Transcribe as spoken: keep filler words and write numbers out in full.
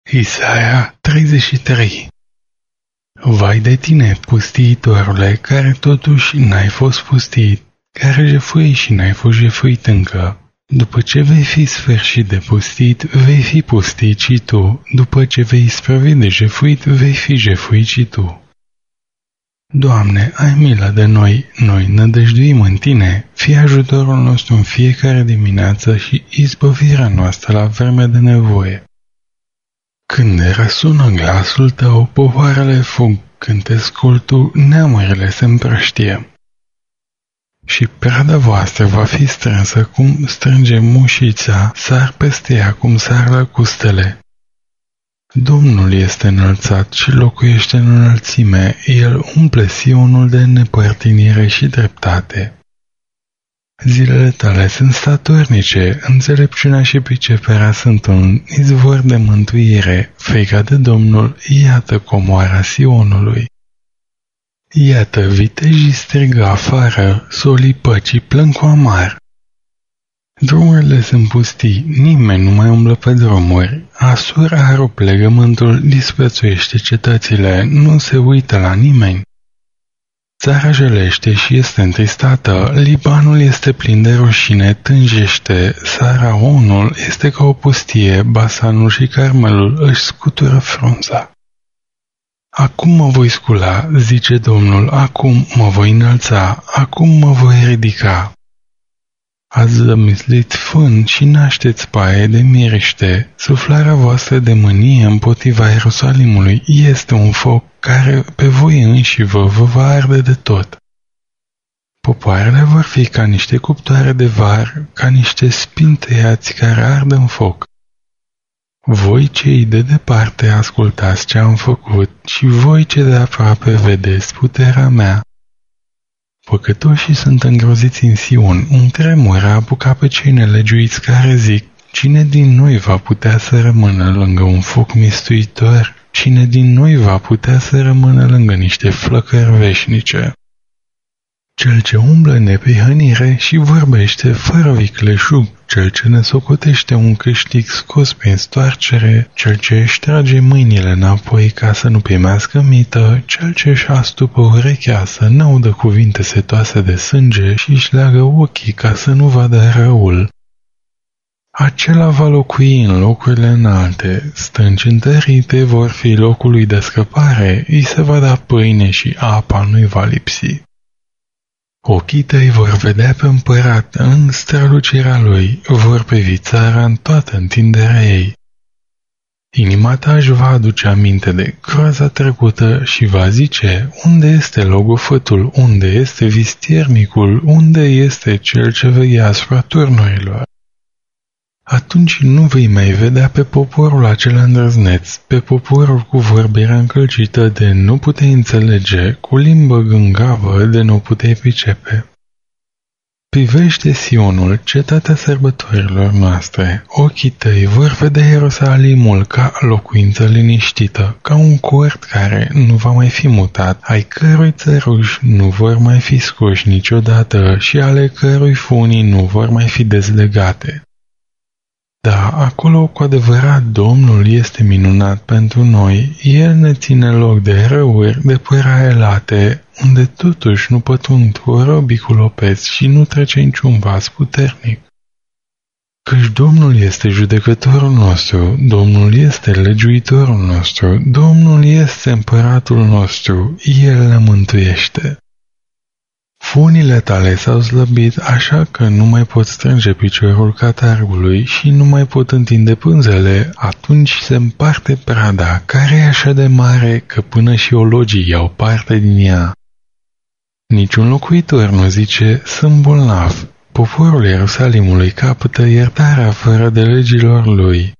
Isaia treizeci și trei. Vai de tine, pustiitorule, care totuși n-ai fost pustit, care jefui și n-ai fost jefuit încă. După ce vei fi sfârșit de pustit, vei fi pustit și tu. După ce vei isprăvi de jefuit, vei fi jefuit și tu. Doamne, ai milă de noi, noi nădăjduim în Tine, fii ajutorul nostru în fiecare dimineață și izbăvirea noastră la vreme de nevoie. Când răsună glasul Tău, popoarele fug, când te asculți Tu, neamurile se împrăștie. Și prada voastră va fi strânsă cum strânge mușița, sar peste ea cum sar lăcustele. Domnul este înălțat și locuiește în înălțime, El umple Sionul de nepărtinire și dreptate. Zilele Tale sunt statornice, înțelepciunea și priceperea sunt un izvor de mântuire, frica de Domnul, iată comoara Sionului. Iată, vitejii strigă afară, solii păcii plâng cu amar. Drumurile sunt pustii, nimeni nu mai umblă pe drumuri. Asur a rupt legământul, disprețuiește cetățile, nu se uită la nimeni. Țara jelește și este întristată, Libanul este plin de rușine, tânjește, Saraonul este ca o pustie, Basanul și Carmelul își scutură frunza. Acum mă voi scula, zice Domnul, acum mă voi înălța, acum mă voi ridica. Ați zămislit fân și nașteți paie de miriște, suflarea voastră de mânie împotriva Ierusalimului este un foc care pe voi înși vă, vă va arde de tot. Popoarele vor fi ca niște cuptoare de var, ca niște spini tăiați care ard în foc. Voi cei de departe ascultați ce am făcut și voi ce de aproape vedeți puterea mea. Păcătoșii sunt îngroziți în Sion, un tremur a apucat pe cei nelegiuiți care zic, cine din noi va putea să rămână lângă un foc mistuitor? Cine din noi va putea să rămână lângă niște flăcări veșnice? Cel ce umblă în neprihănire și vorbește fără vicleșug, cel ce ne socotește un câștig scos prin stoarcere, cel ce își trage mâinile înapoi ca să nu primească mită, cel ce își astupă urechea să n-audă cuvinte setoase de sânge și își leagă ochii ca să nu vadă răul. Acela va locui în locurile înalte, stânci întărite vor fi locul lui de scăpare, îi se va da pâine și apa nu-i va lipsi. Ochii tăi vor vedea pe împărat în strălucirea lui, vor privi țara în toată întinderea ei. Inima ta își va aduce aminte de groaza trecută și va zice, unde este logofătul, unde este vistiernicul, unde este cel ce veghea asupra turnurilor. Atunci nu vei mai vedea pe poporul acela îndrăzneț, pe poporul cu vorbirea încălcită de nu puteai înțelege, cu limbă gângavă de nu puteai pricepe. Privește Sionul, cetatea sărbătorilor noastre, ochii tăi vor vedea Ierusalimul ca locuință liniștită, ca un cort care nu va mai fi mutat, ai cărui țăruși nu vor mai fi scoși niciodată și ale cărui funii nu vor mai fi dezlegate. Da, acolo cu adevărat Domnul este minunat pentru noi, El ne ține loc de răuri, de păraie late, unde totuși nu pătrund robii cu lopeți și nu trece niciun vas puternic. Căci Domnul este judecătorul nostru, Domnul este legiuitorul nostru, Domnul este împăratul nostru, El ne mântuiește. Funile tale s-au slăbit așa că nu mai pot strânge piciorul catargului și nu mai pot întinde pânzele, atunci se împarte prada, care e așa de mare că până și ologii iau parte din ea. Niciun locuitor nu zice, sunt bolnav. Poporul Ierusalimului capătă iertarea fără de legilor lui.